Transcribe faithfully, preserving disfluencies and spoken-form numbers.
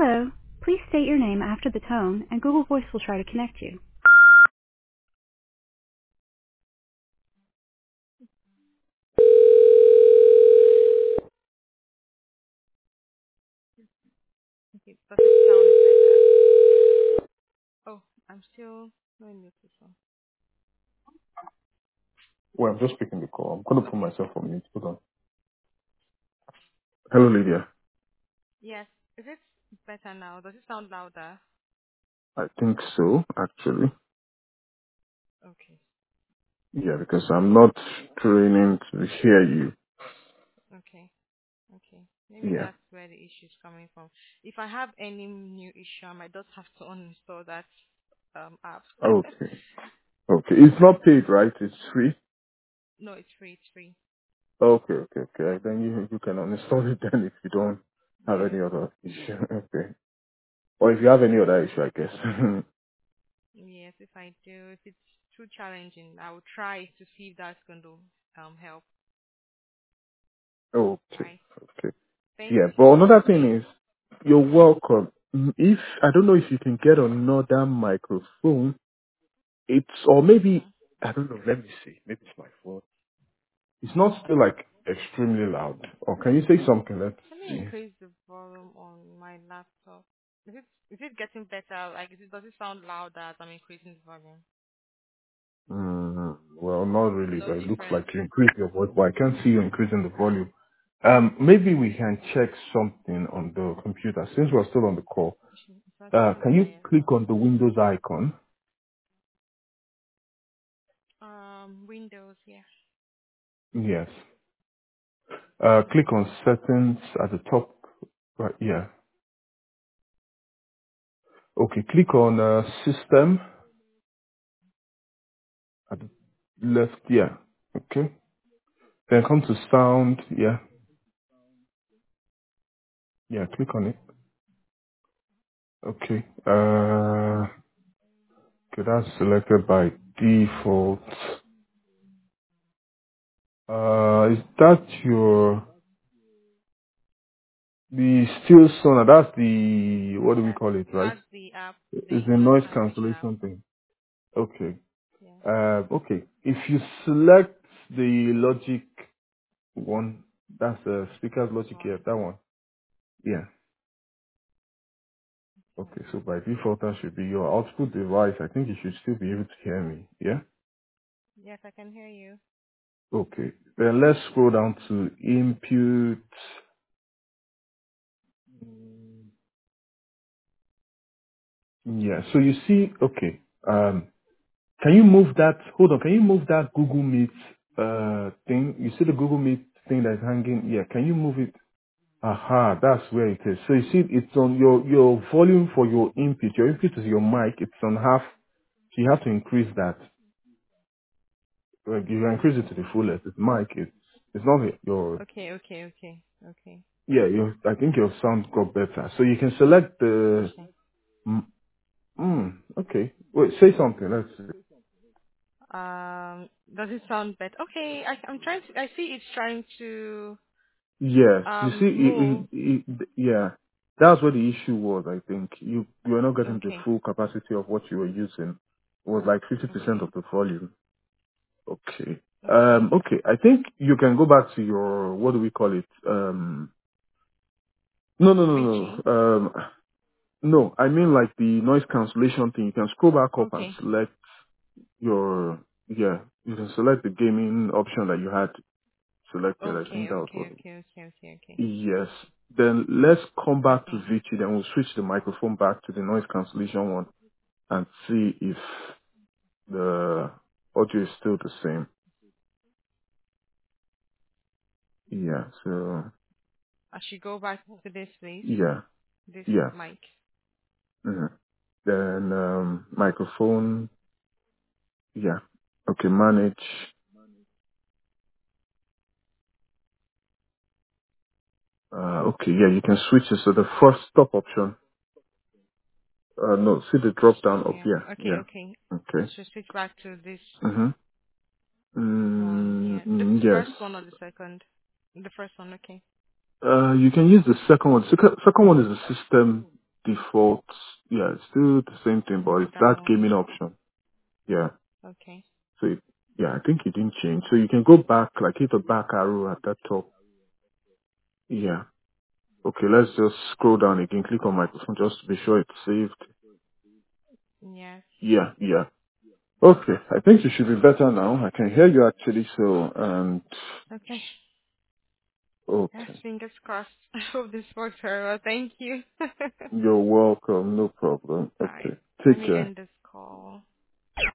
Hello. Please state your name after the tone, and Google Voice will try to connect you. Okay, does it sound better? Oh, I'm still not in this one. Well, I'm just picking the call. I'm going to put Okay. myself on mute. Hold on. Hello, Lydia. Yes. Is it better now? Does it sound louder? I think so, actually. Okay. Yeah, because I'm not training to hear you. Okay. Okay. Maybe Yeah. that's where the issue is coming from. If I have any new issue, I might just have to uninstall that um app. Okay. Okay. It's not paid, right? It's free? No, it's free. It's free. Okay, okay, okay. Then you you can uninstall it then if you don't have Yeah. any other issue. Okay. Or if you have any other issue, I guess. Yes. If I do, if it's too challenging, I will try to see if that's going to um help. Okay. Right. Okay. Thank Yeah, you but so much. another thing is, you're welcome. Mm, If, I don't know if you can get another microphone. It's, or maybe, Mm-hmm. I don't know, let me see. Maybe it's my fault. It's not still like extremely loud. Or can you say something? Let's Let me see. increase the volume on my laptop. Is it is it getting better? Like, is it, does it sound louder as I'm increasing the volume? Mm, well, not really, No but it looks difference. like you increased your voice, but I can't see you increasing the volume. Um, maybe we can check something on the computer since we're still on the call. It's not Uh, getting can you quiet. click on the Windows icon? Um, Windows, yeah. Yes. Uh, click on settings at the top. Right, yeah. Okay, click on uh, system at the left. Yeah. Okay. Then come to sound. Yeah. Yeah. Click on it. Okay. Uh, okay, that's selected by default. Uh, is that your the steel sonar? That's the what do we Yeah. call it, right? That's the app, Is the the noise noise cancellation app. cancellation thing? Okay. Yeah. Uh, okay. If you select the logic one, that's the speaker's This logic one. here. That one. Yeah. Okay. So by default, that should be your output device. I think you should still be able to hear me. Yeah. Yes, I can hear you. Okay. Then let's scroll down to input. Yeah. So you see, okay. Um, can you move that? Hold on. Can you move that Google Meet uh thing? You see the Google Meet thing that's hanging? Yeah. Can you move it? Aha, that's where it is. So you see, it's on your your volume for your input. Your input is your mic. It's on half. So you have to increase that. Like you increase it to the fullest. It's mic. It's it's not your Okay, okay, okay, okay, yeah. Your I think your sound got better. So you can select the. okay. Mm, mm, okay. Wait. Say something. Let's see. Um, does it sound better? Okay, I, I'm trying to. I see it's trying to Yes, you see, um it, move. it, it, yeah, that's where the issue was. I think you you were not getting the Okay, full capacity of what you were using. It was like fifty percent okay, of the volume. Okay. okay, Um. Okay. I think you can go back to your what do we call it? Um. No, no, no, Richie. no. Um. No, I mean like the noise cancellation thing. You can scroll back up and Okay, select your yeah. You can select the gaming option that you had selected. I think okay, that was what. okay, okay, okay, okay, okay. Yes. Then let's come back to Okay. Vichy. Then we'll switch the microphone back to the noise cancellation one and see if the audio is still the same. Yeah. So I should go back to this, please. yeah. This Yes. mic. hmm Then um, microphone. Yeah. Okay. Manage. Uh, okay. Yeah. You can switch it. So the first stop option. Uh, no. See the drop down Stop up. here. Yeah. Okay, Yeah. okay. I Okay. should switch back to this Mm-hmm. one. Mm, Yeah. The mm, yes. first one or the second? The first one, okay. Uh, you can use the second one. Second, second one is the system. default. Yeah, it's still the same thing, but Go it's that down. gaming option. Yeah. Okay. So it, yeah, I think it didn't change. So you can go back, like hit the back arrow at that top. Yeah. Okay, let's just scroll down again. Click on microphone just to be sure it's saved. Yes. Yeah, yeah. Okay, I think you should be better now. I can hear you actually. So, and Okay. Yes, okay, fingers crossed. I hope this works very well. Thank you. you're welcome. No problem. All right. Okay, Let take me care. end this call.